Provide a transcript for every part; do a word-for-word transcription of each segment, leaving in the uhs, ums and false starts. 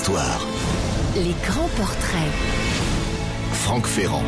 l'histoire. Les grands portraits. Franck Ferrand.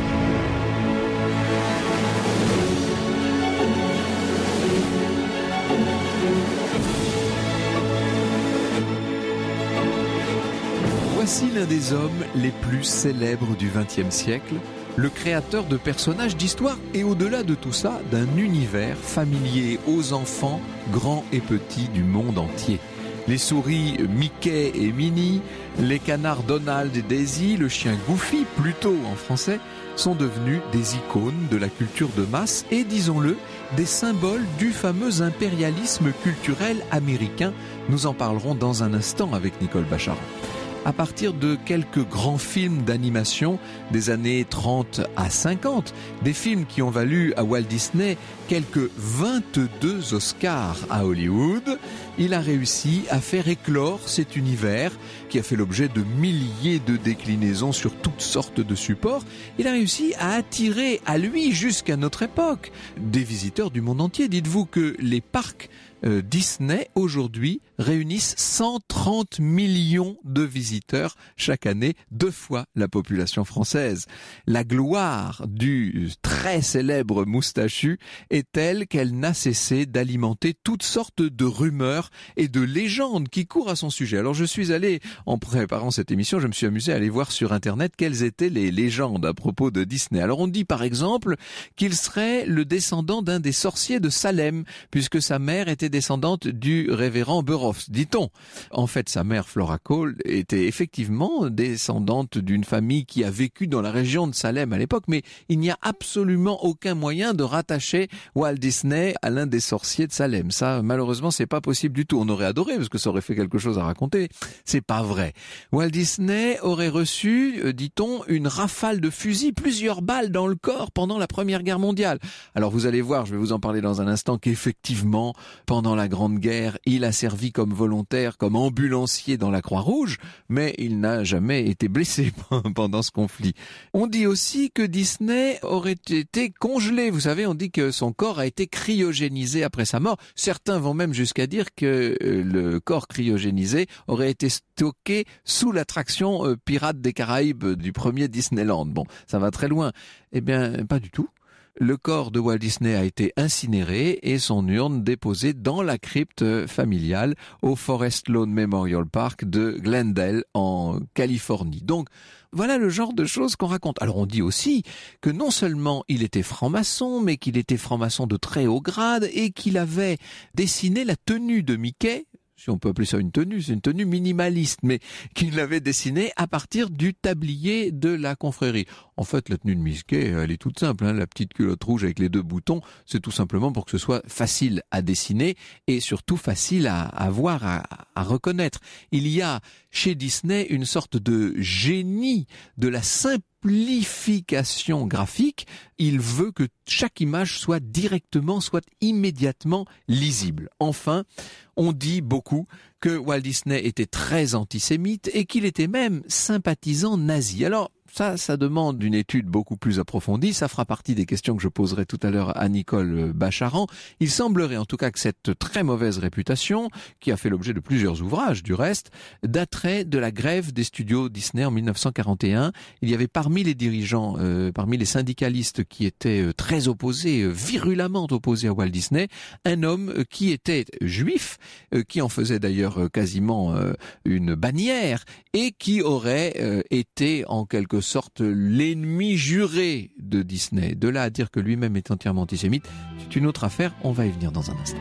Voici l'un des hommes les plus célèbres du vingtième siècle, le créateur de personnages d'histoire et au-delà de tout ça, d'un univers familier aux enfants, grands et petits du monde entier. Les souris Mickey et Minnie, les canards Donald et Daisy, le chien Goofy, plutôt en français, sont devenus des icônes de la culture de masse et, disons-le, des symboles du fameux impérialisme culturel américain. Nous en parlerons dans un instant avec Nicole Bacharan. À partir de quelques grands films d'animation des années trente à cinquante, des films qui ont valu à Walt Disney quelques vingt-deux Oscars à Hollywood, il a réussi à faire éclore cet univers qui a fait l'objet de milliers de déclinaisons sur toutes sortes de supports. Il a réussi à attirer à lui, jusqu'à notre époque, des visiteurs du monde entier. Dites-vous que les parcs Euh, Disney aujourd'hui réunissent cent trente millions de visiteurs chaque année, deux fois la population française. La gloire du très célèbre moustachu est telle qu'elle n'a cessé d'alimenter toutes sortes de rumeurs et de légendes qui courent à son sujet. Alors je suis allé, en préparant cette émission, je me suis amusé à aller voir sur internet quelles étaient les légendes à propos de Disney. Alors on dit par exemple qu'il serait le descendant d'un des sorciers de Salem, puisque sa mère était descendante du révérend Burroughs, dit-on. En fait, sa mère, Flora Cole, était effectivement descendante d'une famille qui a vécu dans la région de Salem à l'époque, mais il n'y a absolument aucun moyen de rattacher Walt Disney à l'un des sorciers de Salem. Ça, malheureusement, c'est pas possible du tout. On aurait adoré, parce que ça aurait fait quelque chose à raconter. C'est pas vrai. Walt Disney aurait reçu, euh, dit-on, une rafale de fusil, plusieurs balles dans le corps pendant la Première Guerre mondiale. Alors vous allez voir, je vais vous en parler dans un instant, qu'effectivement, pendant la Grande Guerre, il a servi comme volontaire, comme ambulancier dans la Croix-Rouge, mais il n'a jamais été blessé pendant ce conflit. On dit aussi que Disney aurait été congelé. Vous savez, on dit que son corps a été cryogénisé après sa mort. Certains vont même jusqu'à dire que le corps cryogénisé aurait été stocké sous l'attraction euh, Pirates des Caraïbes du premier Disneyland. Bon, ça va très loin. Eh bien, pas du tout. Le corps de Walt Disney a été incinéré et son urne déposée dans la crypte familiale au Forest Lawn Memorial Park de Glendale en Californie. Donc, voilà le genre de choses qu'on raconte. Alors on dit aussi que non seulement il était franc-maçon, mais qu'il était franc-maçon de très haut grade et qu'il avait dessiné la tenue de Mickey, si on peut appeler ça une tenue, c'est une tenue minimaliste, mais qu'il l'avait dessinée à partir du tablier de la confrérie. En fait, la tenue de Mickey, elle est toute simple, hein. La petite culotte rouge avec les deux boutons, c'est tout simplement pour que ce soit facile à dessiner et surtout facile à, à voir, à, à reconnaître. Il y a chez Disney une sorte de génie de la simplification graphique. Il veut que chaque image soit directement, soit immédiatement lisible. Enfin, on dit beaucoup que Walt Disney était très antisémite et qu'il était même sympathisant nazi. Alors, ça, ça demande une étude beaucoup plus approfondie. Ça fera partie des questions que je poserai tout à l'heure à Nicole Bacharan. Il semblerait en tout cas que cette très mauvaise réputation, qui a fait l'objet de plusieurs ouvrages du reste, daterait de la grève des studios Disney en mille neuf cent quarante et un. Il y avait parmi les dirigeants, euh, parmi les syndicalistes qui étaient euh, très opposés, euh, virulemment opposés à Walt Disney, un homme euh, qui était juif, euh, qui en faisait d'ailleurs euh, quasiment euh, une bannière et qui aurait euh, été en quelque sorte l'ennemi juré de Disney. De là à dire que lui-même est entièrement antisémite, c'est une autre affaire, on va y venir dans un instant.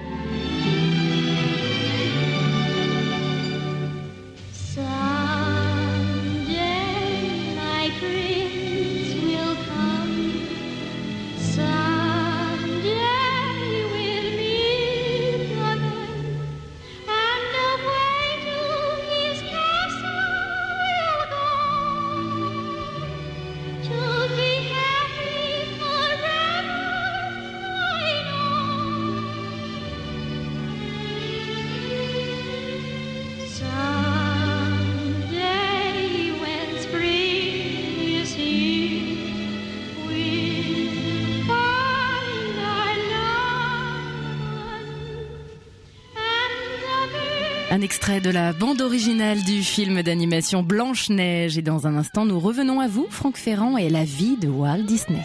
Un extrait de la bande originale du film d'animation Blanche-Neige. Et dans un instant, nous revenons à vous, Franck Ferrand, et la vie de Walt Disney.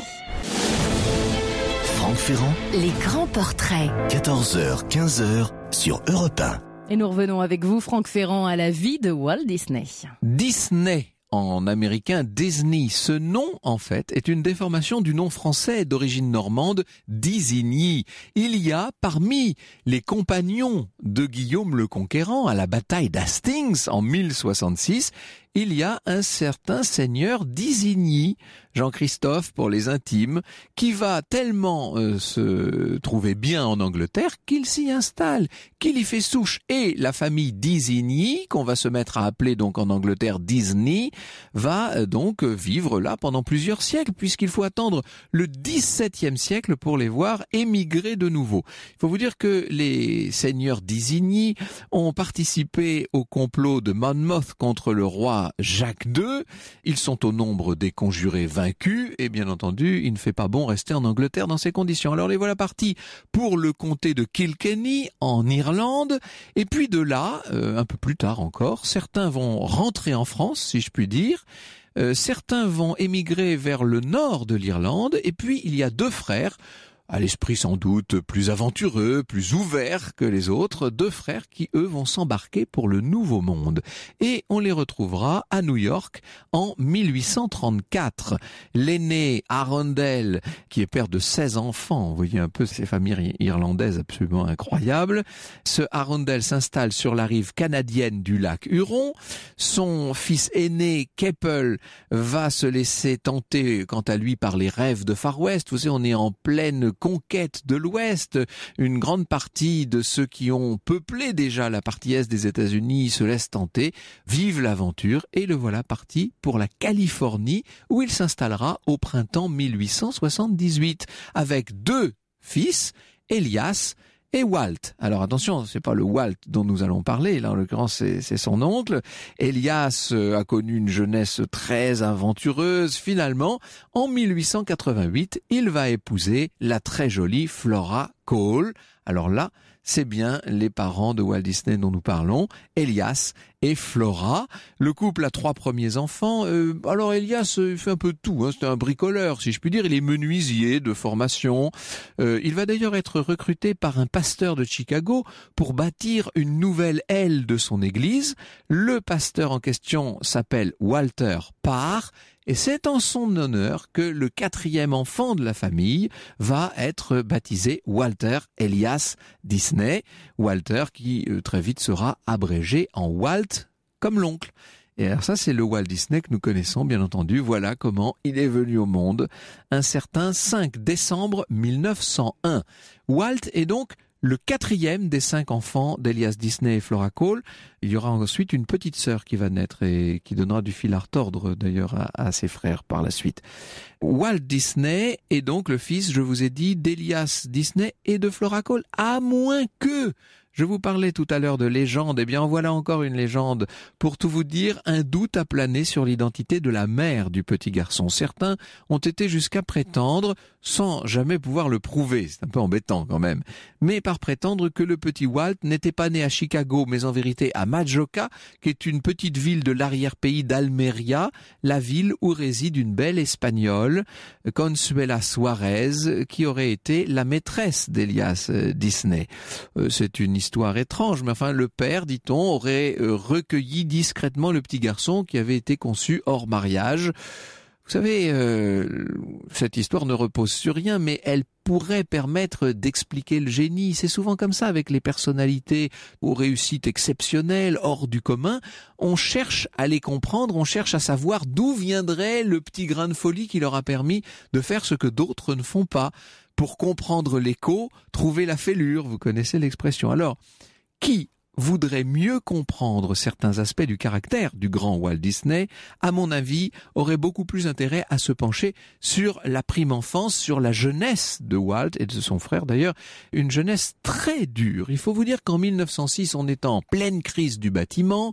Franck Ferrand, Les grands portraits. quatorze heures quinze heures sur Europe un. Et nous revenons avec vous, Franck Ferrand, à la vie de Walt Disney. Disney. En américain, Disney. Ce nom, en fait, est une déformation du nom français d'origine normande, Disigny. Il y a, parmi les compagnons de Guillaume le Conquérant à la bataille d'Hastings en mille soixante-six, il y a un certain seigneur Disigny, Jean-Christophe pour les intimes, qui va tellement euh, se trouver bien en Angleterre qu'il s'y installe, qu'il y fait souche. Et la famille Disigny, qu'on va se mettre à appeler donc en Angleterre Disney, va euh, donc vivre là pendant plusieurs siècles, puisqu'il faut attendre le dix-septième siècle pour les voir émigrer de nouveau. Il faut vous dire que les seigneurs Disigny ont participé au complot de Monmouth contre le roi Jacques deux. Ils sont au nombre des conjurés vaincus et bien entendu, il ne fait pas bon rester en Angleterre dans ces conditions. Alors les voilà partis pour le comté de Kilkenny en Irlande et puis de là, euh, un peu plus tard encore, certains vont rentrer en France, si je puis dire. Euh, certains vont émigrer vers le nord de l'Irlande et puis il y a deux frères, à l'esprit sans doute plus aventureux, plus ouvert que les autres, deux frères qui, eux, vont s'embarquer pour le Nouveau Monde. Et on les retrouvera à New York en mille huit cent trente-quatre. L'aîné, Arundel, qui est père de seize enfants, vous voyez un peu ces familles irlandaises absolument incroyables. Ce Arundel s'installe sur la rive canadienne du lac Huron. Son fils aîné, Keppel, va se laisser tenter, quant à lui, par les rêves de Far West. Vous savez, on est en pleine conquête de l'Ouest. Une grande partie de ceux qui ont peuplé déjà la partie Est des États-Unis se laissent tenter, vivent l'aventure et le voilà parti pour la Californie où il s'installera au printemps mille huit cent soixante-dix-huit avec deux fils, Elias et Walt. Alors attention, c'est pas le Walt dont nous allons parler, là en l'occurrence c'est, c'est son oncle. Elias a connu une jeunesse très aventureuse. Finalement, en mille huit cent quatre-vingt-huit, il va épouser la très jolie Flora Cole. Alors là, c'est bien les parents de Walt Disney dont nous parlons, Elias et Flora. Le couple a trois premiers enfants. Euh, alors Elias euh, fait un peu de tout, hein. C'est un bricoleur, si je puis dire. Il est menuisier de formation. Euh, il va d'ailleurs être recruté par un pasteur de Chicago pour bâtir une nouvelle aile de son église. Le pasteur en question s'appelle Walter Parr. Et c'est en son honneur que le quatrième enfant de la famille va être baptisé Walter Elias Disney. Walter qui euh, très vite sera abrégé en Walt comme l'oncle. Et alors ça, c'est le Walt Disney que nous connaissons, bien entendu. Voilà comment il est venu au monde un certain cinq décembre mille neuf cent un. Walt est donc le quatrième des cinq enfants d'Elias Disney et Flora Cole. Il y aura ensuite une petite sœur qui va naître et qui donnera du fil à retordre d'ailleurs à, à ses frères par la suite. Walt Disney est donc le fils, je vous ai dit, d'Elias Disney et de Flora Cole, à moins que... Je vous parlais tout à l'heure de légende, eh bien voilà encore une légende. Pour tout vous dire, un doute a plané sur l'identité de la mère du petit garçon. Certains ont été jusqu'à prétendre, sans jamais pouvoir le prouver, c'est un peu embêtant quand même, mais par prétendre que le petit Walt n'était pas né à Chicago, mais en vérité à Majorca, qui est une petite ville de l'arrière-pays d'Almeria, la ville où réside une belle espagnole, Consuela Suarez, qui aurait été la maîtresse d'Elias Disney. C'est une histoire étrange, mais enfin le père, dit-on, aurait euh, recueilli discrètement le petit garçon qui avait été conçu hors mariage. Vous savez, euh, cette histoire ne repose sur rien, mais elle pourrait permettre d'expliquer le génie. C'est souvent comme ça avec les personnalités aux réussites exceptionnelles, hors du commun. On cherche à les comprendre, on cherche à savoir d'où viendrait le petit grain de folie qui leur a permis de faire ce que d'autres ne font pas. Pour comprendre l'écho, trouver la fêlure, vous connaissez l'expression. Alors, qui voudrait mieux comprendre certains aspects du caractère du grand Walt Disney, à mon avis, aurait beaucoup plus intérêt à se pencher sur la prime enfance, sur la jeunesse de Walt et de son frère d'ailleurs, une jeunesse très dure. Il faut vous dire qu'en mille neuf cent six, on est en pleine crise du bâtiment,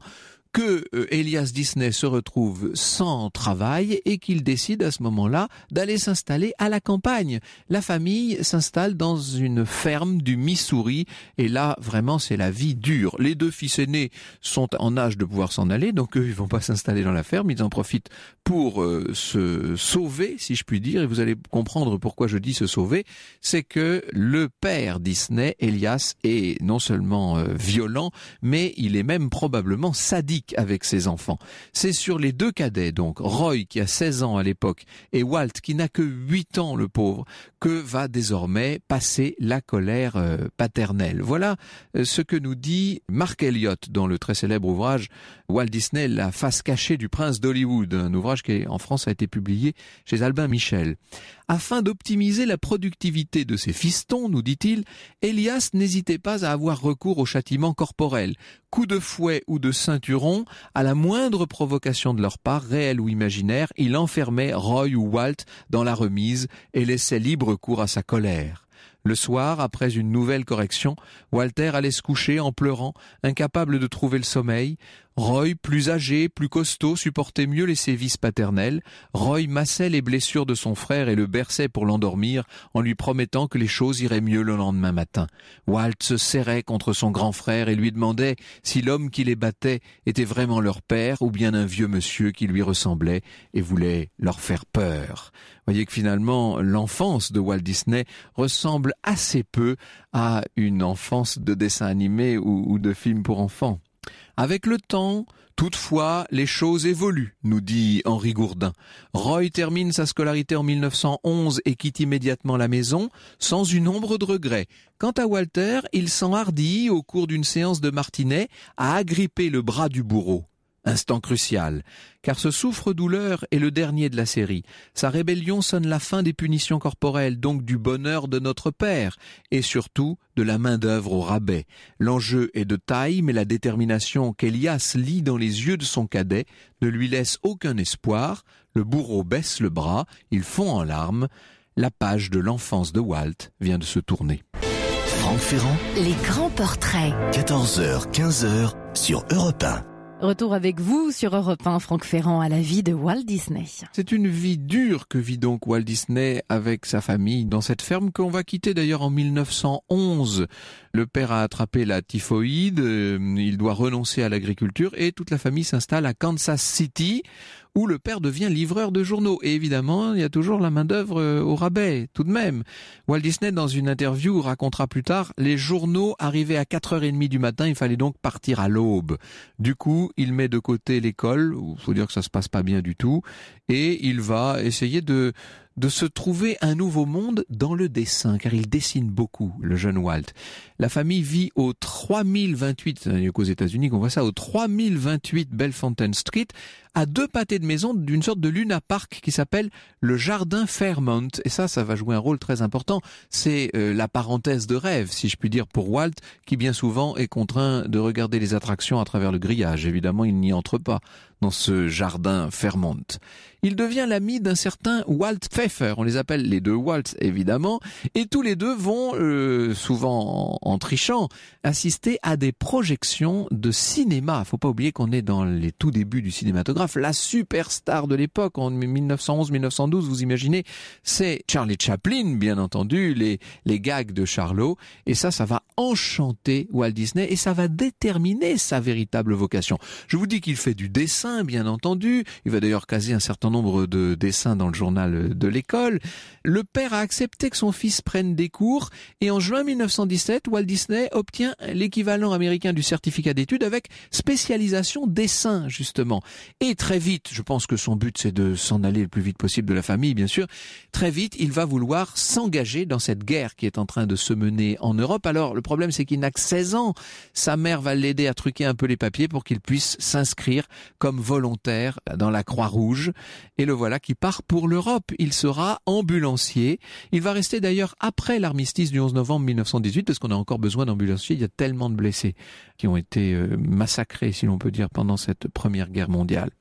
que euh, Elias Disney se retrouve sans travail et qu'il décide à ce moment-là d'aller s'installer à la campagne. La famille s'installe dans une ferme du Missouri et là, vraiment, c'est la vie dure. Les deux fils aînés sont en âge de pouvoir s'en aller, donc eux, ils vont pas s'installer dans la ferme, ils en profitent pour euh, se sauver, si je puis dire, et vous allez comprendre pourquoi je dis se sauver. C'est que le père Disney, Elias, est non seulement euh, violent, mais il est même probablement sadique avec ses enfants. C'est sur les deux cadets, donc Roy qui a seize ans à l'époque et Walt qui n'a que huit ans, le pauvre, que va désormais passer la colère euh, paternelle. Voilà euh, ce que nous dit Mark Elliott dans le très célèbre ouvrage Walt Disney, la face cachée du prince d'Hollywood, un ouvrage qui en France a été publié chez Albin Michel. Afin d'optimiser la productivité de ses fistons, nous dit-il, Elias n'hésitait pas à avoir recours au châtiment corporel. Coup de fouet ou de ceinturon, à la moindre provocation de leur part, réelle ou imaginaire, il enfermait Roy ou Walt dans la remise et laissait libre cours à sa colère. Le soir, après une nouvelle correction, Walter allait se coucher en pleurant, incapable de trouver le sommeil. Roy, plus âgé, plus costaud, supportait mieux les sévices paternels. Roy massait les blessures de son frère et le berçait pour l'endormir en lui promettant que les choses iraient mieux le lendemain matin. Walt se serrait contre son grand frère et lui demandait si l'homme qui les battait était vraiment leur père ou bien un vieux monsieur qui lui ressemblait et voulait leur faire peur. Voyez que finalement, l'enfance de Walt Disney ressemble assez peu à une enfance de dessin animé ou, ou de film pour enfants. Avec le temps, toutefois, les choses évoluent, nous dit Henri Gourdin. Roy termine sa scolarité en mille neuf cent onze et quitte immédiatement la maison, sans une ombre de regret. Quant à Walter, il s'enhardit, au cours d'une séance de martinet, à agripper le bras du bourreau. Instant crucial, car ce souffre-douleur est le dernier de la série. Sa rébellion sonne la fin des punitions corporelles, donc du bonheur de notre père, et surtout de la main-d'œuvre au rabais. L'enjeu est de taille, mais la détermination qu'Elias lit dans les yeux de son cadet ne lui laisse aucun espoir. Le bourreau baisse le bras, il fond en larmes. La page de l'enfance de Walt vient de se tourner. Franck Ferrand, Les grands portraits. quatorze heures quinze sur Europe un. Retour avec vous sur Europe un, Franck Ferrand, à la vie de Walt Disney. C'est une vie dure que vit donc Walt Disney avec sa famille dans cette ferme qu'on va quitter d'ailleurs en mille neuf cent onze. Le père a attrapé la typhoïde, euh, il doit renoncer à l'agriculture et toute la famille s'installe à Kansas City où le père devient livreur de journaux. Et évidemment, il y a toujours la main-d'œuvre au rabais, tout de même. Walt Disney, dans une interview, racontera plus tard, les journaux arrivaient à quatre heures trente du matin, il fallait donc partir à l'aube. Du coup, il met de côté l'école, il faut dire que ça se passe pas bien du tout, et il va essayer de de se trouver un nouveau monde dans le dessin, car il dessine beaucoup, le jeune Walt. La famille vit au trois mille vingt-huit, il n'y a qu'aux États-Unis qu'on voit ça, au trois mille vingt-huit Bellefontaine Street, à deux pâtés de maison d'une sorte de Luna Park qui s'appelle le Jardin Fairmont. Et ça, ça va jouer un rôle très important. C'est euh, la parenthèse de rêve, si je puis dire, pour Walt, qui bien souvent est contraint de regarder les attractions à travers le grillage. Évidemment, il n'y entre pas dans ce jardin Fairmont. Il devient l'ami d'un certain Walt Pfeffer, on les appelle les deux Walt évidemment, et tous les deux vont, euh, souvent en, en trichant, assister à des projections de cinéma. Faut pas oublier qu'on est dans les tout débuts du cinématographe, la superstar de l'époque, en mille neuf cent onze mille neuf cent douze, vous imaginez, c'est Charlie Chaplin, bien entendu, les, les gags de Charlot, et ça, ça va enchanter Walt Disney, et ça va déterminer sa véritable vocation. Je vous dis qu'il fait du dessin, bien entendu, il va d'ailleurs caser un certain nombre de dessins dans le journal de l'école. Le père a accepté que son fils prenne des cours et en juin mille neuf cent dix-sept, Walt Disney obtient l'équivalent américain du certificat d'études avec spécialisation dessin, justement. Et très vite, je pense que son but c'est de s'en aller le plus vite possible de la famille, bien sûr, très vite il va vouloir s'engager dans cette guerre qui est en train de se mener en Europe. Alors le problème c'est qu'il n'a que seize ans. Sa mère va l'aider à truquer un peu les papiers pour qu'il puisse s'inscrire comme volontaire dans la Croix-Rouge. Et le voilà qui part pour l'Europe. Il sera ambulancier. Il va rester d'ailleurs après l'armistice du onze novembre mille neuf cent dix-huit, parce qu'on a encore besoin d'ambulanciers. Il y a tellement de blessés qui ont été massacrés, si l'on peut dire, pendant cette première guerre mondiale.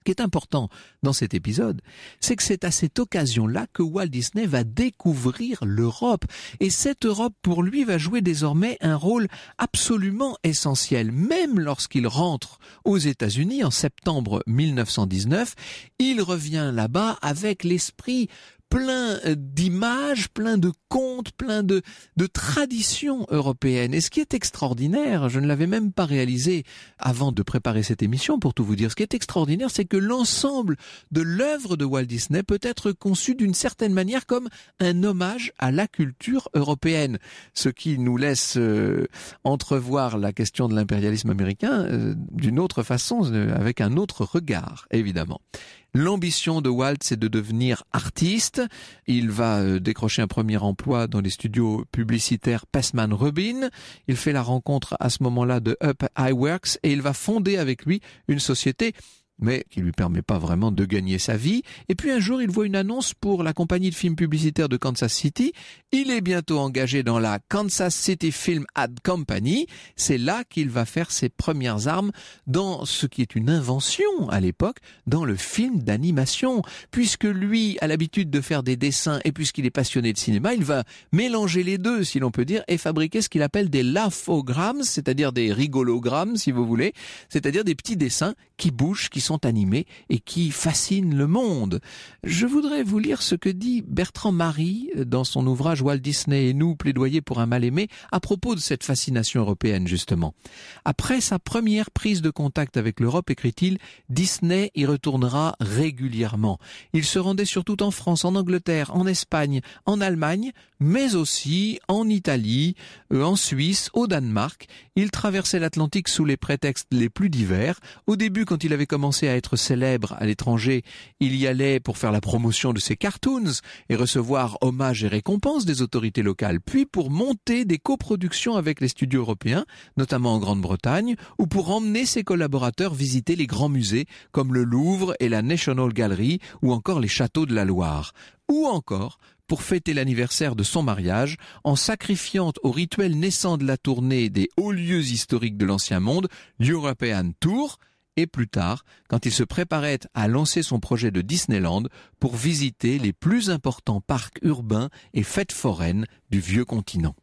Ce qui est important dans cet épisode, c'est que c'est à cette occasion-là que Walt Disney va découvrir l'Europe. Et cette Europe, pour lui, va jouer désormais un rôle absolument essentiel. Même lorsqu'il rentre aux États-Unis en septembre mille neuf cent dix-neuf, il revient là-bas avec l'esprit plein d'images, plein de contes, plein de, de traditions européennes. Et ce qui est extraordinaire, je ne l'avais même pas réalisé avant de préparer cette émission, pour tout vous dire, ce qui est extraordinaire, c'est que l'ensemble de l'œuvre de Walt Disney peut être conçu d'une certaine manière comme un hommage à la culture européenne. Ce qui nous laisse euh, entrevoir la question de l'impérialisme américain euh, d'une autre façon, euh, avec un autre regard, évidemment. L'ambition de Walt, c'est de devenir artiste. Il va décrocher un premier emploi dans les studios publicitaires Passman Rubin. Il fait la rencontre à ce moment-là de Up Iwerks et il va fonder avec lui une société mais qui lui permet pas vraiment de gagner sa vie. Et puis un jour, il voit une annonce pour la compagnie de films publicitaires de Kansas City. Il est bientôt engagé dans la Kansas City Film Ad Company. C'est là qu'il va faire ses premières armes dans ce qui est une invention à l'époque, dans le film d'animation. Puisque lui a l'habitude de faire des dessins et puisqu'il est passionné de cinéma, il va mélanger les deux, si l'on peut dire, et fabriquer ce qu'il appelle des laughograms, c'est-à-dire des rigologrammes, si vous voulez, c'est-à-dire des petits dessins qui bougent, qui sont animés et qui fascinent le monde. Je voudrais vous lire ce que dit Bertrand Marie dans son ouvrage Walt Disney et nous, plaidoyer pour un mal-aimé, à propos de cette fascination européenne justement. Après sa première prise de contact avec l'Europe, écrit-il, Disney y retournera régulièrement. Il se rendait surtout en France, en Angleterre, en Espagne, en Allemagne, mais aussi en Italie, en Suisse, au Danemark. Il traversait l'Atlantique sous les prétextes les plus divers. Au début, quand il avait commencé à être célèbre à l'étranger, il y allait pour faire la promotion de ses cartoons et recevoir hommages et récompenses des autorités locales, puis pour monter des coproductions avec les studios européens, notamment en Grande-Bretagne, ou pour emmener ses collaborateurs visiter les grands musées comme le Louvre et la National Gallery, ou encore les châteaux de la Loire. Ou encore pour fêter l'anniversaire de son mariage, en sacrifiant au rituel naissant de la tournée des hauts lieux historiques de l'Ancien Monde, l'European Tour, et plus tard, quand il se préparait à lancer son projet de Disneyland pour visiter les plus importants parcs urbains et fêtes foraines du vieux continent.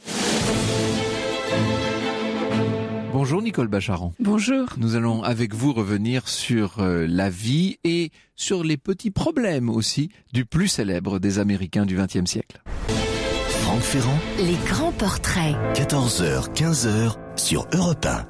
Bonjour Nicole Bacharan. Bonjour. Nous allons avec vous revenir sur euh, la vie et sur les petits problèmes aussi du plus célèbre des Américains du vingtième siècle. Franck Ferrand. Les grands portraits. quatorze heures, quinze heures sur Europe un.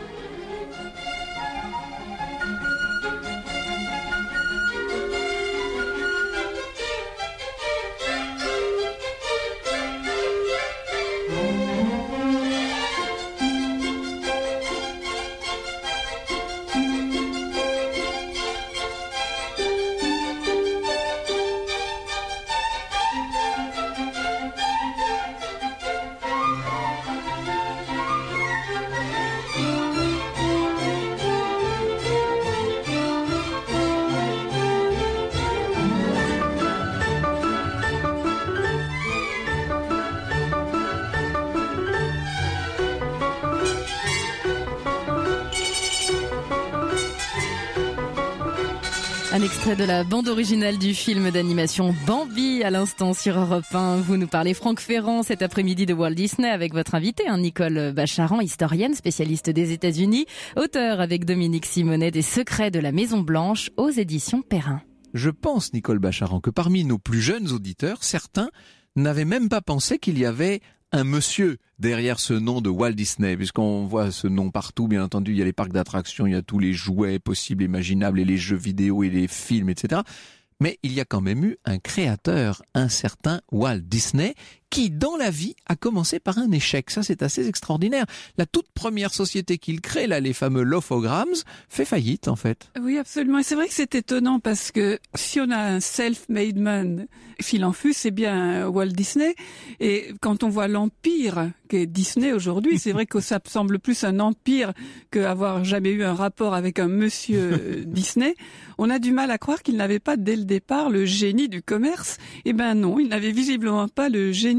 Un extrait de la bande originale du film d'animation Bambi à l'instant sur Europe un. Vous nous parlez Franck Ferrand cet après-midi de Walt Disney avec votre invité, hein, Nicole Bacharan, historienne, spécialiste des États-Unis, auteur avec Dominique Simonet des Secrets de la Maison Blanche aux éditions Perrin. Je pense, Nicole Bacharan, que parmi nos plus jeunes auditeurs, certains n'avaient même pas pensé qu'il y avait un monsieur derrière ce nom de Walt Disney, puisqu'on voit ce nom partout, bien entendu, il y a les parcs d'attractions, il y a tous les jouets possibles, imaginables, et les jeux vidéo et les films, et cetera. Mais il y a quand même eu un créateur, un certain Walt Disney, qui, dans la vie, a commencé par un échec. Ça, c'est assez extraordinaire. La toute première société qu'il crée, là, les fameux Laughograms, fait faillite, en fait. Oui, absolument. Et c'est vrai que c'est étonnant parce que si on a un self-made man, fil en fût, c'est bien Walt Disney. Et quand on voit l'empire qu'est Disney aujourd'hui, c'est vrai que ça semble plus un empire qu'avoir jamais eu un rapport avec un monsieur Disney. On a du mal à croire qu'il n'avait pas, dès le départ, le génie du commerce. Eh ben non, il n'avait visiblement pas le génie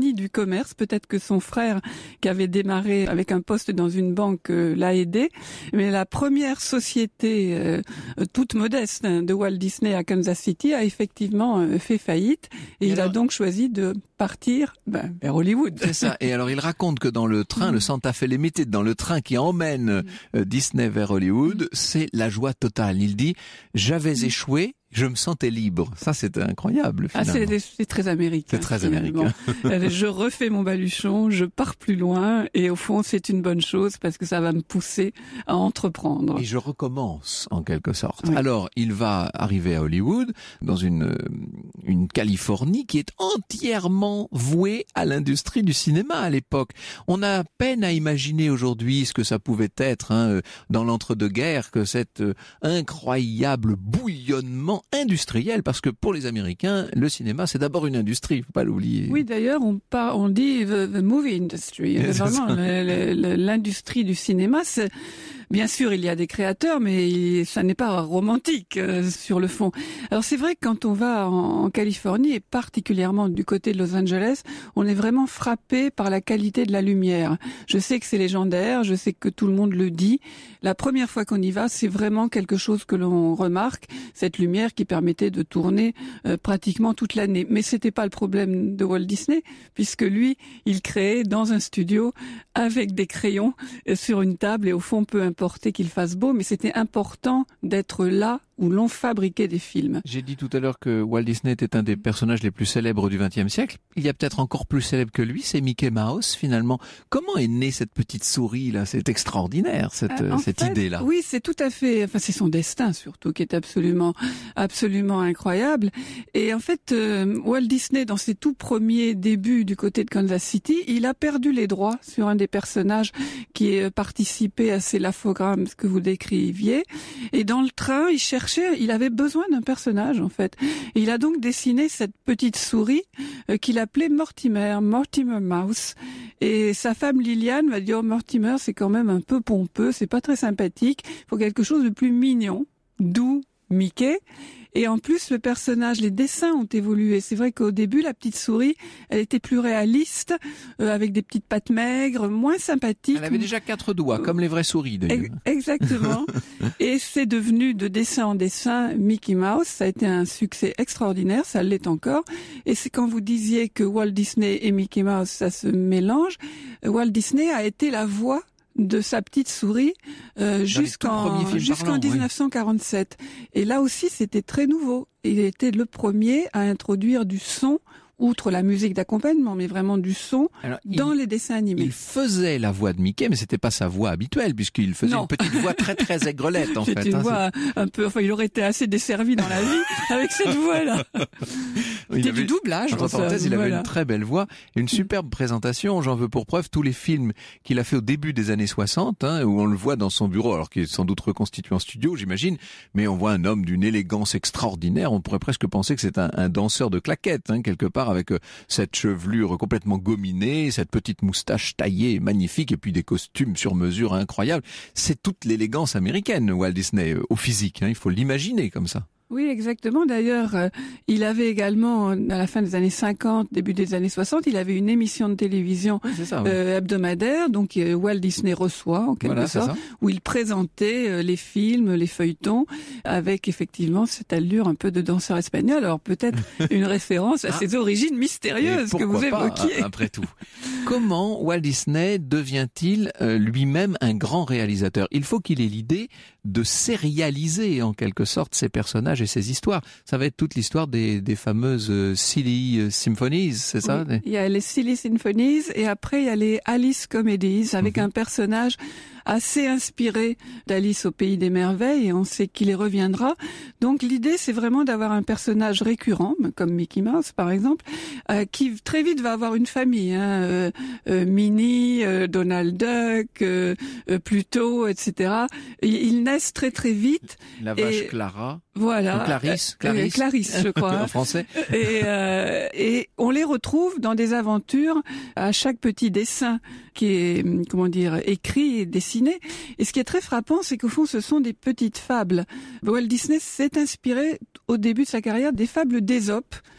génie du commerce. Peut-être que son frère, qui avait démarré avec un poste dans une banque, euh, l'a aidé. Mais la première société, euh, toute modeste, hein, de Walt Disney à Kansas City a effectivement euh, fait faillite. Et, et il alors... a donc choisi de partir ben, vers Hollywood. C'est ça. Et alors il raconte que dans le train, le Santa Fe Limited, dans le train qui emmène euh, Disney vers Hollywood, c'est la joie totale. Il dit « J'avais échoué, je me sentais libre ». Ça, c'est incroyable, finalement. Ah, c'est, c'est très américain. C'est très américain. Je refais mon baluchon, je pars plus loin, et au fond, c'est une bonne chose parce que ça va me pousser à entreprendre. Et je recommence, en quelque sorte. Oui. Alors, il va arriver à Hollywood, dans une, une Californie qui est entièrement vouée à l'industrie du cinéma à l'époque. On a peine à imaginer aujourd'hui ce que ça pouvait être, hein, dans l'entre-deux-guerres, que cet euh, incroyable bouillonnement industriel, parce que pour les Américains, le cinéma, c'est d'abord une industrie, faut pas l'oublier. Oui, d'ailleurs, on, par, on dit the, the movie industry. Vraiment, le, le, l'industrie du cinéma, c'est... Bien sûr, il y a des créateurs, mais ça n'est pas romantique euh, sur le fond. Alors c'est vrai que quand on va en, en Californie, et particulièrement du côté de Los Angeles, on est vraiment frappé par la qualité de la lumière. Je sais que c'est légendaire, je sais que tout le monde le dit. La première fois qu'on y va, c'est vraiment quelque chose que l'on remarque, cette lumière qui permettait de tourner euh, pratiquement toute l'année. Mais c'était pas le problème de Walt Disney, puisque lui, il créait dans un studio avec des crayons euh, sur une table, et au fond, peu importe qu'il fasse beau, mais c'était important d'être là où l'on fabriquait des films. J'ai dit tout à l'heure que Walt Disney était un des personnages les plus célèbres du vingtième siècle. Il y a peut-être encore plus célèbre que lui, c'est Mickey Mouse, finalement. Comment est née cette petite souris, là? C'est extraordinaire, cette, euh, cette fait, idée-là. Oui, c'est tout à fait, enfin, c'est son destin, surtout, qui est absolument, absolument incroyable. Et en fait, euh, Walt Disney, dans ses tout premiers débuts du côté de Kansas City, il a perdu les droits sur un des personnages qui participait à ces lafogrammes que vous décriviez. Et dans le train, il cherchait il avait besoin d'un personnage, en fait. Et il a donc dessiné cette petite souris euh, qu'il appelait Mortimer, Mortimer Mouse. Et sa femme Liliane va dire, oh, Mortimer, c'est quand même un peu pompeux, c'est pas très sympathique. Il faut quelque chose de plus mignon, doux, Mickey. Et en plus, le personnage, les dessins ont évolué. C'est vrai qu'au début, la petite souris, elle était plus réaliste, euh, avec des petites pattes maigres, moins sympathique. Elle avait déjà quatre doigts, comme les vraies souris d'ailleurs. Exactement. Et c'est devenu de dessin en dessin Mickey Mouse. Ça a été un succès extraordinaire, ça l'est encore. Et c'est quand vous disiez que Walt Disney et Mickey Mouse, ça se mélange. Walt Disney a été la voix de sa petite souris euh, jusqu'en jusqu'en dix-neuf cent quarante-sept. Oui. Et là aussi, c'était très nouveau. Il était le premier à introduire du son, outre la musique d'accompagnement, mais vraiment du son. Alors, dans il, les dessins animés. Il faisait la voix de Mickey, mais c'était pas sa voix habituelle, puisqu'il faisait non. une petite voix très très aigrelette, en c'est fait. Une hein, voix c'est... un peu, enfin, il aurait été assez desservi dans la vie avec cette voix-là. C'était avait, du doublage. Entre parenthèses, il voilà. avait une très belle voix, une superbe présentation. J'en veux pour preuve tous les films qu'il a fait au début des années soixante, hein, où on le voit dans son bureau, alors qu'il est sans doute reconstitué en studio, j'imagine, mais on voit un homme d'une élégance extraordinaire. On pourrait presque penser que c'est un, un danseur de claquettes, hein, quelque part, avec euh, cette chevelure complètement gominée, cette petite moustache taillée magnifique, et puis des costumes sur mesure incroyables. C'est toute l'élégance américaine, Walt Disney, euh, au physique, hein, il faut l'imaginer comme ça. Oui, exactement. D'ailleurs, euh, il avait également, à la fin des années cinquante, début des années soixante, il avait une émission de télévision oui, ça, oui. euh, hebdomadaire, donc euh, Walt Disney reçoit, en quelque voilà, sorte, où il présentait euh, les films, les feuilletons, avec effectivement cette allure un peu de danseur espagnol. Alors peut-être une référence à ah. ses origines mystérieuses que vous évoquiez. Pas, après tout. Comment Walt Disney devient-il euh, lui-même un grand réalisateur? Il faut qu'il ait l'idée de sérialiser en quelque sorte ses personnages et ses histoires. Ça va être toute l'histoire des, des fameuses euh, Silly Symphonies, c'est ça? Oui, il y a les Silly Symphonies et après il y a les Alice Comedies avec mm-hmm. un personnage assez inspiré d'Alice au Pays des Merveilles et on sait qu'il y reviendra. Donc l'idée c'est vraiment d'avoir un personnage récurrent, comme Mickey Mouse par exemple, euh, qui très vite va avoir une famille. Hein, euh, euh, Minnie, euh, Donald Duck, euh, euh, Pluto, et cetera. Ils, ils naissent très très vite. La vache et... Clara. Voilà. Clarisse, Clarisse. Euh, Clarisse, je crois. En français. Et, euh, et on les retrouve dans des aventures à chaque petit dessin qui est, comment dire, écrit et dessiné. Et ce qui est très frappant, c'est qu'au fond, ce sont des petites fables. Walt Disney s'est inspiré au début de sa carrière des fables d'Ésope,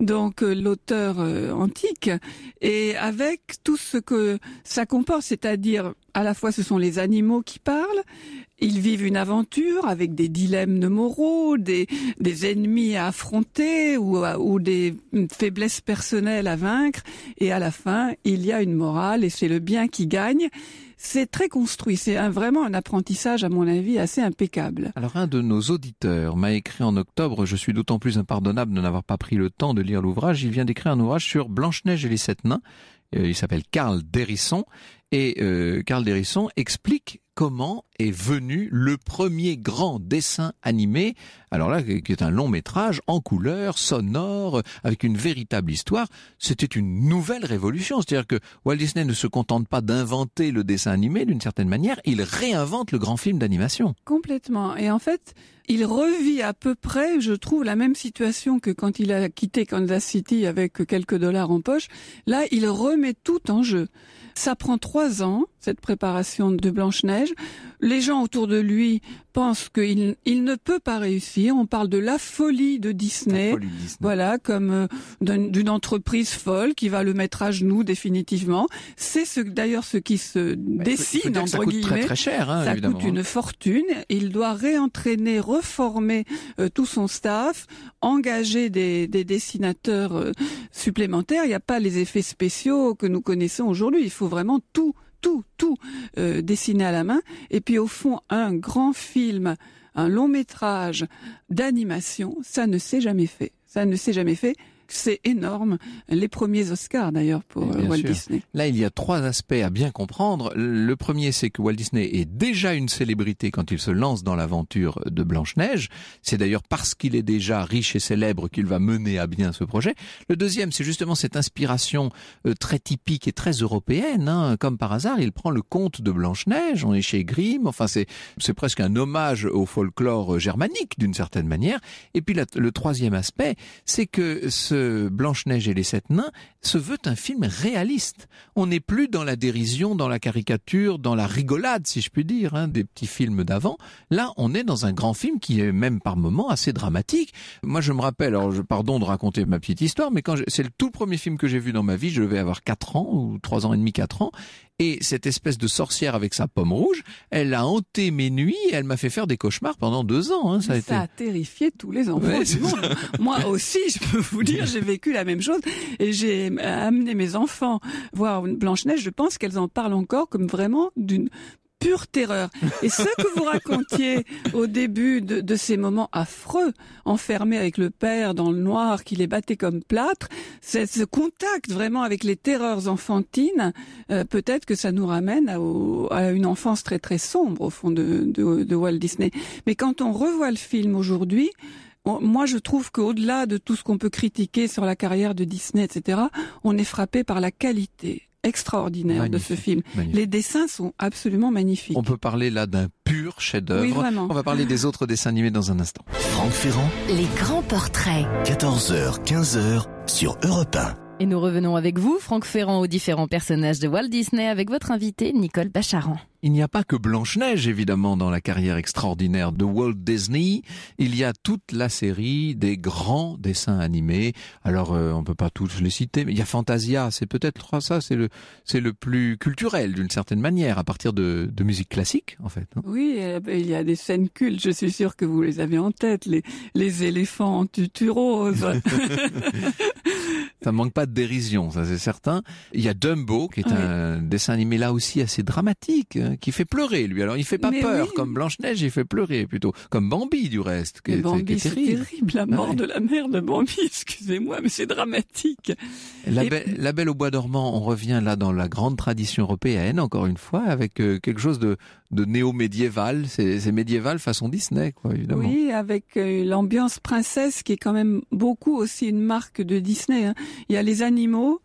donc euh, l'auteur euh, antique, et avec tout ce que ça comporte, c'est-à-dire à la fois ce sont les animaux qui parlent, ils vivent une aventure avec des dilemmes moraux, des, des ennemis à affronter ou, ou des faiblesses personnelles à vaincre, et à la fin, il y a une morale et c'est le bien qui gagne. C'est très construit, c'est un, vraiment un apprentissage à mon avis assez impeccable. Alors un de nos auditeurs m'a écrit en octobre, je suis d'autant plus impardonnable de n'avoir pas pris le temps de lire l'ouvrage, il vient d'écrire un ouvrage sur Blanche-Neige et les sept nains, euh, il s'appelle Carl Dérisson, et euh, Carl Dérisson explique comment est venu le premier grand dessin animé, alors là, qui est un long métrage en couleur, sonore, avec une véritable histoire. C'était une nouvelle révolution, c'est-à-dire que Walt Disney ne se contente pas d'inventer le dessin animé d'une certaine manière, il réinvente le grand film d'animation. Complètement, et en fait, il revit à peu près, je trouve, la même situation que quand il a quitté Kansas City avec quelques dollars en poche. Là, il remet tout en jeu. Ça prend trois ans, cette préparation de Blanche-Neige. Les gens autour de lui pensent qu'il il ne peut pas réussir. On parle de la folie de Disney. La folie de Disney. Voilà, comme euh, d'une, d'une entreprise folle qui va le mettre à genoux définitivement. C'est ce, d'ailleurs ce qui se Mais dessine, faut, faut dire que entre ça coûte guillemets. très très cher, hein, ça évidemment. coûte une fortune. Il doit réentraîner, reformer euh, tout son staff, engager des, des dessinateurs euh, supplémentaires. Il n'y a pas les effets spéciaux que nous connaissons aujourd'hui. Il faut vraiment tout, tout, tout euh, dessiner à la main. Et puis au fond, un grand film, un long métrage d'animation, ça ne s'est jamais fait. Ça ne s'est jamais fait. C'est énorme. Les premiers Oscars, d'ailleurs, pour Bien Walt sûr. Disney. Là, il y a trois aspects à bien comprendre. Le premier, c'est que Walt Disney est déjà une célébrité quand il se lance dans l'aventure de Blanche-Neige. C'est d'ailleurs parce qu'il est déjà riche et célèbre qu'il va mener à bien ce projet. Le deuxième, c'est justement cette inspiration euh, très typique et très européenne. Hein. Comme par hasard, il prend le conte de Blanche-Neige. On est chez Grimm. Enfin, c'est, c'est presque un hommage au folklore germanique, d'une certaine manière. Et puis, la, le troisième aspect, c'est que ce Blanche-Neige et les sept nains se veut un film réaliste. On n'est plus dans la dérision, dans la caricature, dans la rigolade, si je puis dire, hein, des petits films d'avant. Là, on est dans un grand film qui est même par moments assez dramatique. Moi, je me rappelle, alors je pardon de raconter ma petite histoire, mais quand je, c'est le tout premier film que j'ai vu dans ma vie, je devais avoir quatre ans ou trois ans et demi, quatre ans. Et cette espèce de sorcière avec sa pomme rouge, elle a hanté mes nuits et elle m'a fait faire des cauchemars pendant deux ans. Hein, ça, a, ça été... a terrifié tous les enfants Ouais, du monde. Moi aussi, je peux vous dire, j'ai vécu la même chose et j'ai amené mes enfants voir Blanche-Neige. Je pense qu'elles en parlent encore comme vraiment d'une pure terreur. Et ce que vous racontiez au début de, de ces moments affreux, enfermés avec le père dans le noir qui les battait comme plâtre, c'est ce contact vraiment avec les terreurs enfantines, euh, peut-être que ça nous ramène à, au, à une enfance très très sombre au fond de, de, de Walt Disney. Mais quand on revoit le film aujourd'hui, on, moi je trouve qu'au-delà de tout ce qu'on peut critiquer sur la carrière de Disney, et cetera, on est frappé par la qualité extraordinaire Magnifique, de ce film. magnifique. Les dessins sont absolument magnifiques. On peut parler là d'un pur chef-d'œuvre. Oui, vraiment. On va parler des autres dessins animés dans un instant. Franck Ferrand, Les grands portraits. quatorze heures quinze sur Europe un. Et nous revenons avec vous, Franck Ferrand, aux différents personnages de Walt Disney, avec votre invité, Nicole Bacharan. Il n'y a pas que Blanche-Neige, évidemment, dans la carrière extraordinaire de Walt Disney. Il y a toute la série des grands dessins animés. Alors, euh, on peut pas tous les citer, mais il y a Fantasia. C'est peut-être ça, c'est le, c'est le plus culturel, d'une certaine manière, à partir de, de musique classique, en fait. Hein. Oui, il y a des scènes cultes, je suis sûre que vous les avez en tête, les, les éléphants en tutu rose. Ça ne manque pas de dérision, ça c'est certain. Il y a Dumbo, qui est oui. un dessin animé là aussi assez dramatique, hein, qui fait pleurer lui. Alors il fait pas Mais peur oui. comme Blanche-Neige, il fait pleurer plutôt. Comme Bambi du reste, qui, est, Bambi, qui est terrible. C'est terrible, la mort ouais. de la mère de Bambi, excusez-moi, mais c'est dramatique. La, Et... Be- la Belle au bois dormant, on revient là dans la grande tradition européenne, encore une fois, avec euh, quelque chose de, de néo-médiéval. C'est, c'est médiéval façon Disney, quoi, évidemment. Oui, avec euh, l'ambiance princesse qui est quand même beaucoup aussi une marque de Disney. Hein. Il y a les animaux,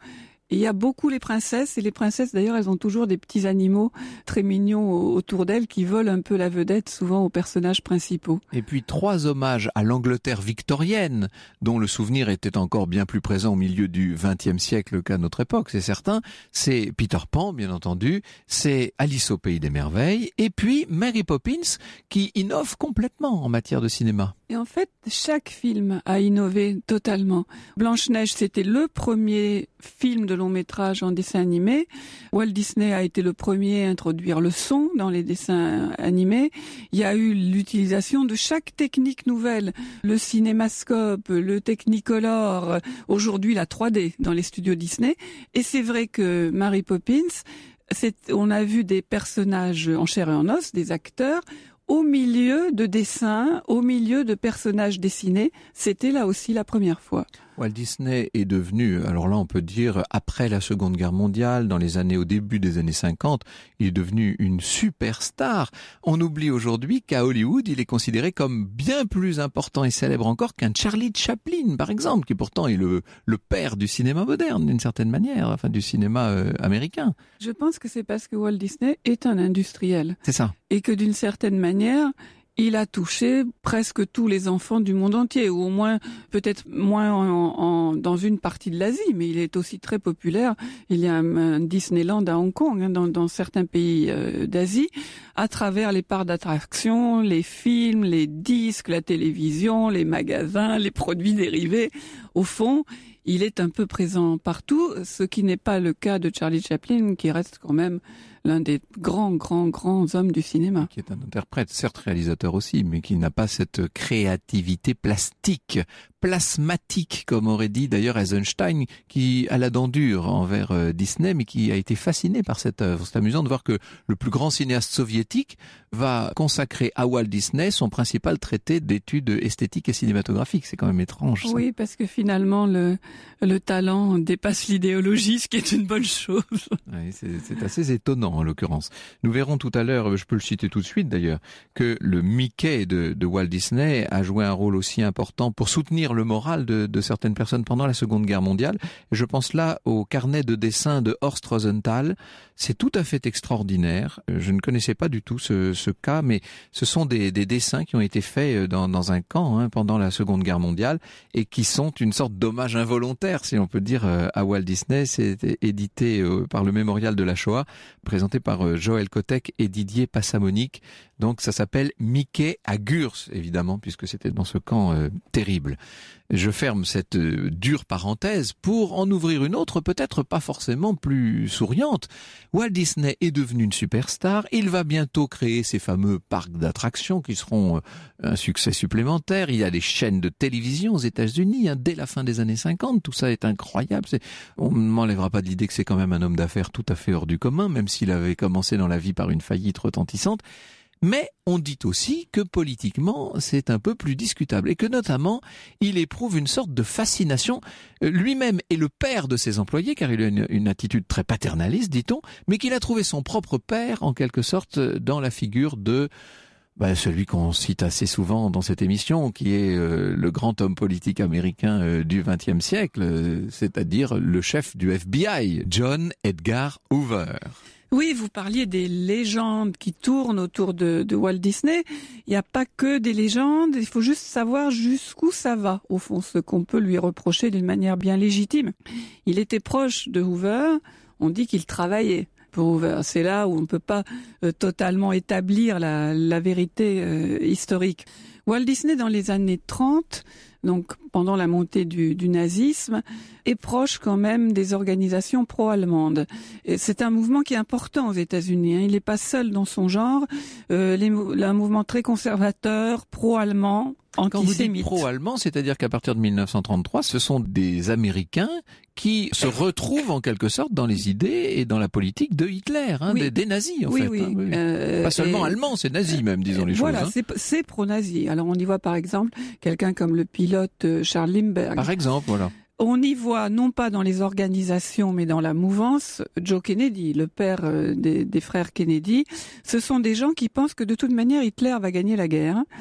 Et il y a beaucoup les princesses, et les princesses d'ailleurs elles ont toujours des petits animaux très mignons autour d'elles qui volent un peu la vedette souvent aux personnages principaux. Et puis trois hommages à l'Angleterre victorienne, dont le souvenir était encore bien plus présent au milieu du vingtième siècle qu'à notre époque, c'est certain. C'est Peter Pan, bien entendu, c'est Alice au Pays des Merveilles, et puis Mary Poppins qui innove complètement en matière de cinéma. Et en fait, chaque film a innové totalement. Blanche-Neige, c'était le premier film de long métrage en dessin animé. Walt Disney a été le premier à introduire le son dans les dessins animés. Il y a eu l'utilisation de chaque technique nouvelle. Le cinémascope, le Technicolor, aujourd'hui la trois D dans les studios Disney. Et c'est vrai que Mary Poppins, c'est, on a vu des personnages en chair et en os, des acteurs, au milieu de dessins, au milieu de personnages dessinés. C'était là aussi la première fois. Walt Disney est devenu, alors là on peut dire après la Seconde Guerre mondiale, dans les années au début des années cinquante, il est devenu une superstar. On oublie aujourd'hui qu'à Hollywood, il est considéré comme bien plus important et célèbre encore qu'un Charlie Chaplin, par exemple, qui pourtant est le, le père du cinéma moderne, d'une certaine manière, enfin du cinéma euh, américain. Je pense que c'est parce que Walt Disney est un industriel. C'est ça. Et que d'une certaine manière, il a touché presque tous les enfants du monde entier, ou au moins, peut-être moins en, en, dans une partie de l'Asie, mais il est aussi très populaire. Il y a un, un Disneyland à Hong Kong, hein, dans, dans certains pays euh, d'Asie, à travers les parcs d'attractions, les films, les disques, la télévision, les magasins, les produits dérivés. Au fond, il est un peu présent partout, ce qui n'est pas le cas de Charlie Chaplin, qui reste quand même l'un des grands, grands, grands hommes du cinéma. Qui est un interprète, certes réalisateur aussi, mais qui n'a pas cette créativité plastique, plasmatique, comme aurait dit d'ailleurs Eisenstein, qui a la dent dure envers euh, Disney, mais qui a été fasciné par cette œuvre. C'est amusant de voir que le plus grand cinéaste soviétique va consacrer à Walt Disney son principal traité d'études esthétiques et cinématographiques. C'est quand même étrange, ça. Oui, parce que finalement, le, le talent dépasse l'idéologie, ce qui est une bonne chose. Oui, c'est, c'est assez étonnant, en l'occurrence. Nous verrons tout à l'heure, je peux le citer tout de suite d'ailleurs, que le Mickey de, de Walt Disney a joué un rôle aussi important pour soutenir le moral de, de certaines personnes pendant la Seconde Guerre mondiale. Et je pense là au carnet de dessin de Horst Rosenthal. C'est tout à fait extraordinaire. Je ne connaissais pas du tout ce, ce cas, mais ce sont des, des dessins qui ont été faits dans, dans un camp hein, pendant la Seconde Guerre mondiale et qui sont une sorte d'hommage involontaire, si on peut dire, à Walt Disney. C'est édité par le Mémorial de la Shoah, présenté par Joël Kotek et Didier Passamonique. Donc ça s'appelle Mickey à Gurs, évidemment, puisque c'était dans ce camp euh, terrible. Je ferme cette euh, dure parenthèse pour en ouvrir une autre, peut-être pas forcément plus souriante. Walt Disney est devenu une superstar. Il va bientôt créer ces fameux parcs d'attractions qui seront euh, un succès supplémentaire. Il y a des chaînes de télévision aux États-Unis hein, dès la fin des années cinquante. Tout ça est incroyable. C'est... On ne m'enlèvera pas de l'idée que c'est quand même un homme d'affaires tout à fait hors du commun, même s'il avait commencé dans la vie par une faillite retentissante. Mais on dit aussi que politiquement, c'est un peu plus discutable et que notamment, il éprouve une sorte de fascination. Lui-même est le père de ses employés, car il a une, une attitude très paternaliste, dit-on, mais qu'il a trouvé son propre père, en quelque sorte, dans la figure de... Bah, celui qu'on cite assez souvent dans cette émission, qui est euh, le grand homme politique américain euh, du vingtième siècle, euh, c'est-à-dire le chef du F B I, John Edgar Hoover. Oui, vous parliez des légendes qui tournent autour de, de Walt Disney. Il n'y a pas que des légendes, il faut juste savoir jusqu'où ça va, au fond, ce qu'on peut lui reprocher d'une manière bien légitime. Il était proche de Hoover, on dit qu'il travaillait pour Hoover. C'est là où on ne peut pas euh, totalement établir la, la vérité euh, historique. Walt Disney, dans les années trente, donc pendant la montée du, du nazisme, est proche quand même des organisations pro-allemandes. Et c'est un mouvement qui est important aux États-Unis. Hein. Il n'est pas seul dans son genre. Euh, les, un mouvement très conservateur, pro-allemand, antisémite. Quand vous dites pro-allemand, c'est-à-dire qu'à partir de mille neuf cent trente-trois, ce sont des Américains qui se retrouvent en quelque sorte dans les idées et dans la politique de Hitler, hein, oui. des, des nazis en oui, fait. Oui. Hein, oui. Euh, pas seulement et... allemand, c'est nazi même, disons les voilà, choses. Voilà, hein. c'est, c'est pro-nazi. Alors on y voit par exemple quelqu'un comme le pilote Charles Lindbergh. Par exemple, voilà. On y voit, non pas dans les organisations, mais dans la mouvance, Joe Kennedy, le père des, des frères Kennedy. Ce sont des gens qui pensent que de toute manière, Hitler va gagner la guerre.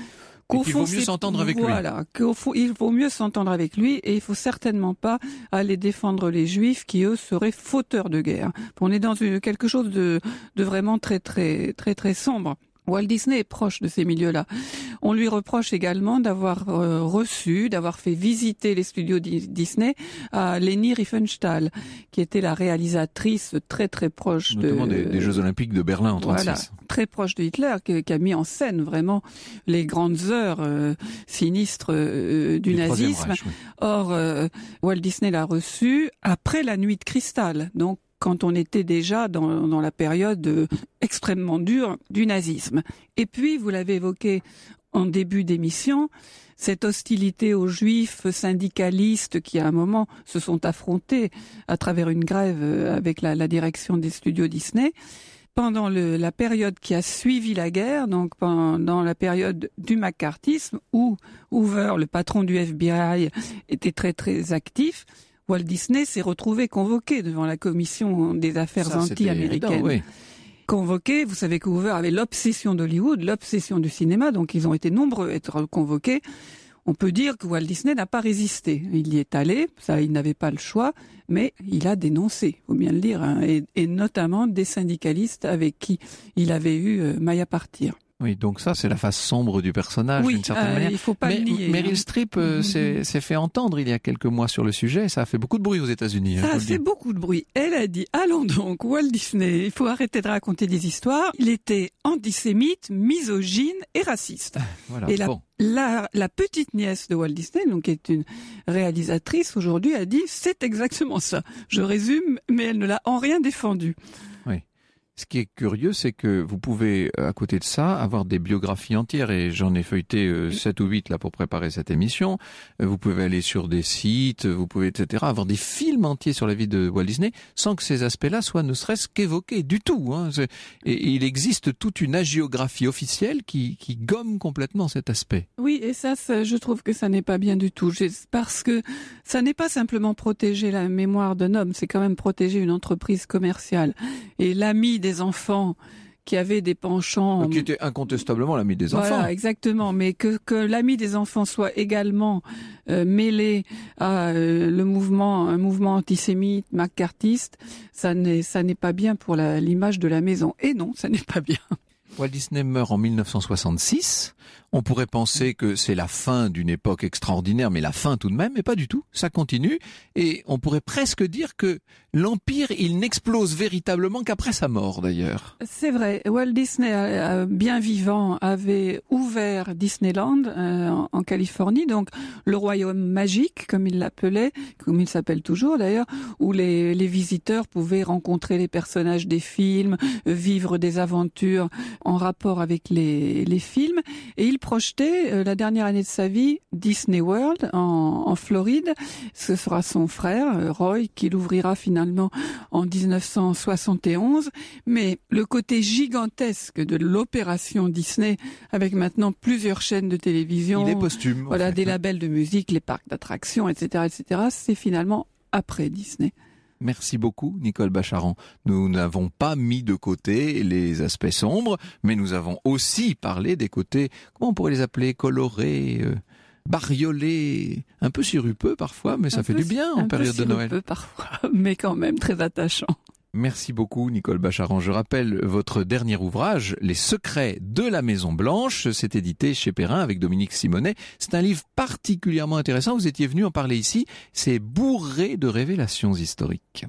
Qu'au et qu'il fond, vaut mieux c'est- s'entendre avec lui. Voilà, qu'au fond, il vaut mieux s'entendre avec lui et il faut certainement pas aller défendre les Juifs qui, eux, seraient fauteurs de guerre. On est dans une, quelque chose de, de vraiment très, très, très, très sombre. Walt Disney est proche de ces milieux-là. On lui reproche également d'avoir euh, reçu, d'avoir fait visiter les studios Di- Disney à Leni Riefenstahl, qui était la réalisatrice très très proche Notamment de... des, des Jeux Olympiques de Berlin en Voilà, trente-six. très proche de Hitler, qui, qui a mis en scène vraiment les grandes heures euh, sinistres euh, du, Du Troisième nazisme. Reich, oui. Or, euh, Walt Disney l'a reçu après la Nuit de Cristal, donc quand on était déjà dans, dans la période euh, extrêmement dure du nazisme. Et puis, vous l'avez évoqué en début d'émission, cette hostilité aux juifs syndicalistes qui, à un moment, se sont affrontés à travers une grève euh, avec la, la direction des studios Disney. Pendant le, la période qui a suivi la guerre, donc pendant la période du macartisme, où Hoover, le patron du F B I, était très très actif, Walt Disney s'est retrouvé convoqué devant la commission des affaires Ça, c'était anti-américaines. évident, oui. Convoqué, vous savez que Hoover avait l'obsession d'Hollywood, l'obsession du cinéma, donc ils ont été nombreux à être convoqués. On peut dire que Walt Disney n'a pas résisté. Il y est allé, ça, il n'avait pas le choix, mais il a dénoncé, faut bien le dire, hein, et, et notamment des syndicalistes avec qui il avait eu euh, maille à partir. Oui, donc ça, c'est la face sombre du personnage, Oui, d'une certaine euh, manière. il faut pas Mais le nier. Meryl hein. Streep euh, s'est, s'est fait entendre il y a quelques mois sur le sujet. Ça a fait beaucoup de bruit aux États-Unis. hein, Ça faut a le fait dire. beaucoup de bruit. Elle a dit, allons donc, Walt Disney, il faut arrêter de raconter des histoires. Il était antisémite, misogyne et raciste. Voilà. Et la, Bon. la, la petite nièce de Walt Disney, donc qui est une réalisatrice aujourd'hui, a dit, c'est exactement ça. Je résume, mais elle ne l'a en rien défendu. Ce qui est curieux, c'est que vous pouvez, à côté de ça, avoir des biographies entières, et j'en ai feuilleté euh, sept ou huit là pour préparer cette émission. Euh, vous pouvez aller sur des sites, vous pouvez, et cetera, avoir des films entiers sur la vie de Walt Disney, sans que ces aspects-là soient ne serait-ce qu'évoqués du tout. Hein. C'est- Et, et il existe toute une hagiographie officielle qui, qui gomme complètement cet aspect. Oui, et ça, ça, je trouve que ça n'est pas bien du tout. J'ai- Parce que ça n'est pas simplement protéger la mémoire d'un homme, c'est quand même protéger une entreprise commerciale. Et l'ami des enfants qui avait des penchants... Qui était incontestablement l'ami des Voilà, enfants. exactement. Mais que, que l'ami des enfants soit également euh, mêlé à euh, le mouvement, un mouvement antisémite, macartiste, ça n'est, ça n'est pas bien pour la, l'image de la maison. Et non, ça n'est pas bien. Walt Disney meurt en mille neuf cent soixante-six. On pourrait penser que c'est la fin d'une époque extraordinaire, mais la fin tout de même, mais pas du tout. Ça continue. Et on pourrait presque dire que l'Empire, il n'explose véritablement qu'après sa mort, d'ailleurs. C'est vrai. Walt Disney, euh, bien vivant, avait ouvert Disneyland euh, en, en Californie, donc le royaume magique, comme il l'appelait, comme il s'appelle toujours d'ailleurs, où les, les visiteurs pouvaient rencontrer les personnages des films, euh, vivre des aventures en rapport avec les, les films. Et il projetait euh, la dernière année de sa vie Disney World en, en Floride. Ce sera son frère, euh, Roy, qui l'ouvrira finalement en dix-neuf cent soixante et onze. Mais le côté gigantesque de l'opération Disney, avec maintenant plusieurs chaînes de télévision, Il est posthume. en voilà, fait. des labels de musique, les parcs d'attractions, et cetera, et cetera, c'est finalement après Disney. Merci beaucoup, Nicole Bacharan. Nous n'avons pas mis de côté les aspects sombres, mais nous avons aussi parlé des côtés, comment on pourrait les appeler, colorés, euh, bariolés, un peu sirupeux parfois, mais ça Un fait peu- du bien en un peu période de Noël. sirupeux parfois, mais quand même très attachant. Merci beaucoup, Nicole Bacharan. Je rappelle votre dernier ouvrage, Les secrets de la Maison Blanche. C'est édité chez Perrin avec Dominique Simonet. C'est un livre particulièrement intéressant. Vous étiez venu en parler ici. C'est bourré de révélations historiques.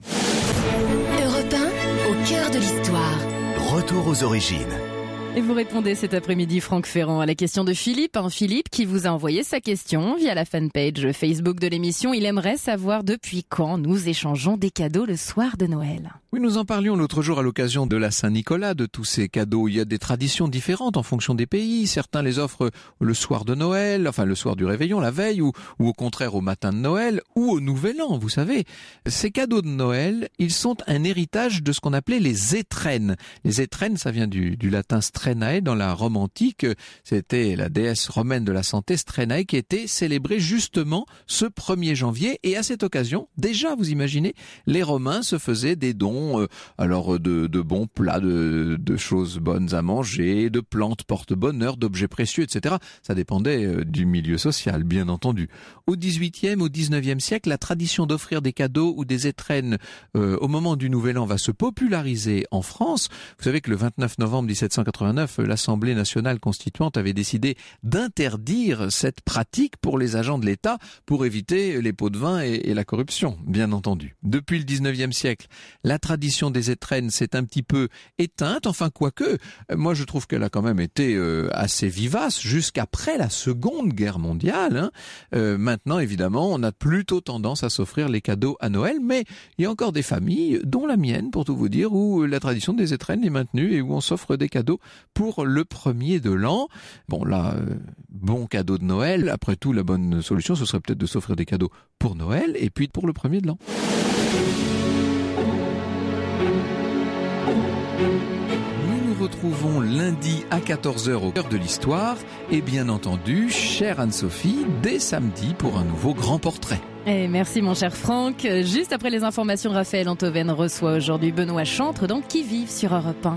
Europe un, au cœur de l'histoire. Retour aux origines. Et vous répondez cet après-midi, Franck Ferrand, à la question de Philippe. Un Philippe qui vous a envoyé sa question via la fanpage Facebook de l'émission. Il aimerait savoir depuis quand nous échangeons des cadeaux le soir de Noël. Oui, nous en parlions l'autre jour à l'occasion de la Saint-Nicolas, de tous ces cadeaux. Il y a des traditions différentes en fonction des pays. Certains les offrent le soir de Noël, enfin le soir du réveillon, la veille, ou, ou au contraire au matin de Noël, ou au Nouvel An, vous savez. Ces cadeaux de Noël, ils sont un héritage de ce qu'on appelait les étrennes. Les étrennes, ça vient du, du latin strenae. Dans la Rome antique, c'était la déesse romaine de la santé, Strenae, qui était célébrée justement ce premier janvier. Et à cette occasion, déjà, vous imaginez, les Romains se faisaient des dons bons, euh, alors de, de bons plats, de, de choses bonnes à manger, de plantes porte-bonheur, d'objets précieux, et cetera. Ça dépendait euh, du milieu social, bien entendu. Au dix-huitième, au dix-neuvième siècle, la tradition d'offrir des cadeaux ou des étrennes euh, au moment du Nouvel An va se populariser en France. Vous savez que le vingt-neuf novembre dix-sept cent quatre-vingt-neuf, l'Assemblée nationale constituante avait décidé d'interdire cette pratique pour les agents de l'État pour éviter les pots de vin et, et la corruption, bien entendu. Depuis le dix-neuvième siècle, la tradition des étrennes s'est un petit peu éteinte, enfin quoique, moi je trouve qu'elle a quand même été euh, assez vivace jusqu'après la Seconde Guerre mondiale. Hein. Euh, maintenant, évidemment, on a plutôt tendance à s'offrir les cadeaux à Noël, mais il y a encore des familles, dont la mienne pour tout vous dire, où la tradition des étrennes est maintenue et où on s'offre des cadeaux pour le premier de l'an. Bon là, euh, bon cadeau de Noël. Après tout, la bonne solution, ce serait peut-être de s'offrir des cadeaux pour Noël et puis pour le premier de l'an. Nous nous retrouvons lundi à quatorze heures au cœur de l'histoire et bien entendu, chère Anne-Sophie, dès samedi pour un nouveau grand portrait. Et merci mon cher Franck. Juste après les informations, Raphaël Antoven reçoit aujourd'hui Benoît Chantre dans Qui vive sur Europe un.